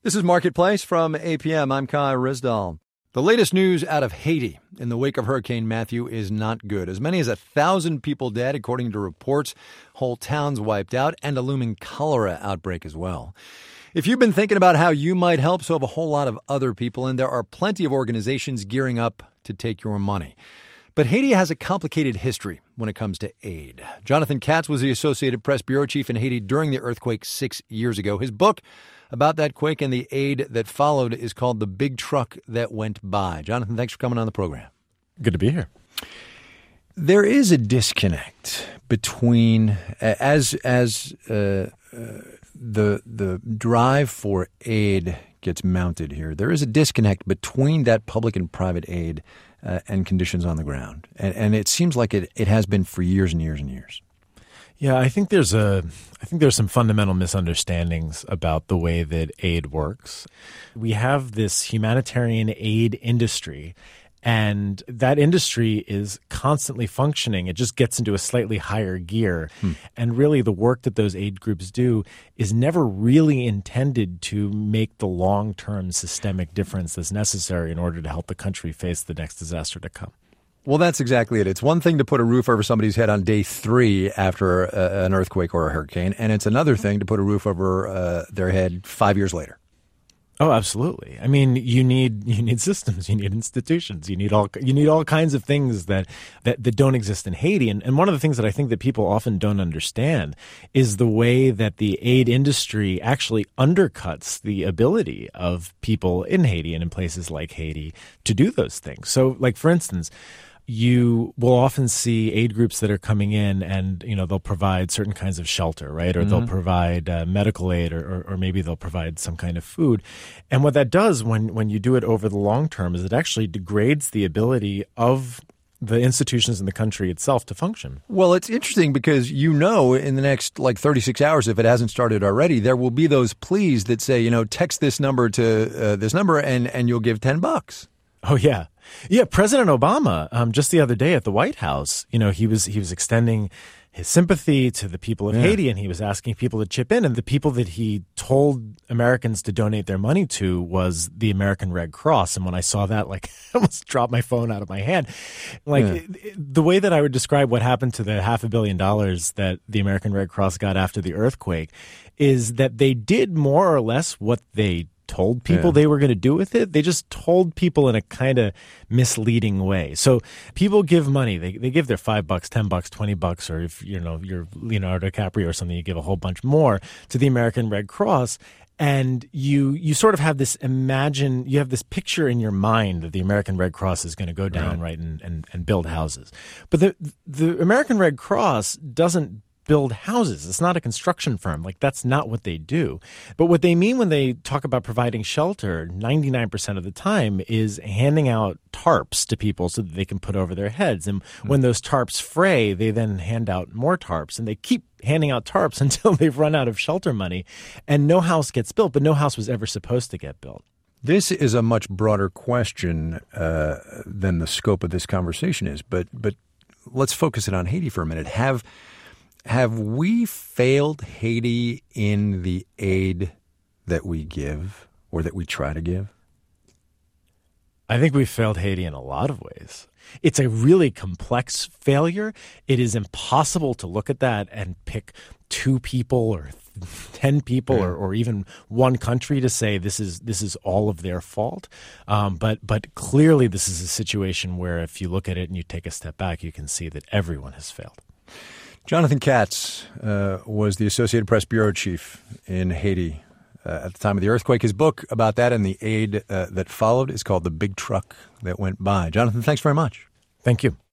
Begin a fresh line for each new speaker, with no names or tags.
This is Marketplace from APM. I'm Kai Rizdal. The latest news out of Haiti in the wake of Hurricane Matthew is not good. As many as 1,000 people dead, according to reports, whole towns wiped out, and a looming cholera outbreak as well. If you've been thinking about how you might help, so have a whole lot of other people, and there are plenty of organizations gearing up to take your money. But Haiti has a complicated history when it comes to aid. Jonathan Katz was the Associated Press bureau chief in Haiti during the earthquake 6 years ago. His book about that quake and the aid that followed is called The Big Truck That Went By. Jonathan, thanks for coming on the program.
Good to be here.
There is a disconnect between the drive for aid gets mounted here. There is a disconnect between that public and private aid and conditions on the ground, and it seems like it has been for years and years and years.
Yeah, I think there's some fundamental misunderstandings about the way that aid works. We have this humanitarian aid industry, and that industry is constantly functioning. It just gets into a slightly higher gear. And really the work that those aid groups do is never really intended to make the long-term systemic difference that's necessary in order to help the country face the next disaster to come.
Well, that's exactly it. It's one thing to put a roof over somebody's head on day 3 after an earthquake or a hurricane, and it's another thing to put a roof over their head 5 years later.
Oh, absolutely. I mean, you need systems, you need institutions, you need all kinds of things that don't exist in Haiti. And one of the things that I think that people often don't understand is the way that the aid industry actually undercuts the ability of people in Haiti and in places like Haiti to do those things. So, like, for instance, you will often see aid groups that are coming in and, they'll provide certain kinds of shelter, right? Or they'll provide medical aid or maybe they'll provide some kind of food. And what that does when you do it over the long term is it actually degrades the ability of the institutions in the country itself to function.
Well, it's interesting because in the next 36 hours, if it hasn't started already, there will be those pleas that say, text this number to this number and you'll give $10.
Oh, yeah. Yeah, President Obama, just the other day at the White House, he was extending his sympathy to the people of Haiti, and he was asking people to chip in. And the people that he told Americans to donate their money to was the American Red Cross. And when I saw that, I almost dropped my phone out of my hand. The way that I would describe what happened to the $500 million that the American Red Cross got after the earthquake is that they did more or less what they told people they were going to do with it. They just told people in a kind of misleading way. So people give money. They give their $5, $10, $20, or if you're Leonardo DiCaprio or something, you give a whole bunch more to the American Red Cross. And you sort of have this you have this picture in your mind that the American Red Cross is going to go down and build houses. But the American Red Cross doesn't build houses. It's not a construction firm. That's not what they do. But what they mean when they talk about providing shelter 99% of the time is handing out tarps to people so that they can put over their heads. And when those tarps fray, they then hand out more tarps. And they keep handing out tarps until they've run out of shelter money. And no house gets built, but no house was ever supposed to get built.
This is a much broader question than the scope of this conversation is. But let's focus it on Haiti for a minute. Have we failed Haiti in the aid that we give or that we try to give?
I think we failed Haiti in a lot of ways. It's a really complex failure. It is impossible to look at that and pick 2 people or 10 people or even one country to say this is all of their fault. But clearly this is a situation where if you look at it and you take a step back, you can see that everyone has failed.
Jonathan Katz was the Associated Press bureau chief in Haiti at the time of the earthquake. His book about that and the aid that followed is called The Big Truck That Went By. Jonathan, thanks very much.
Thank you.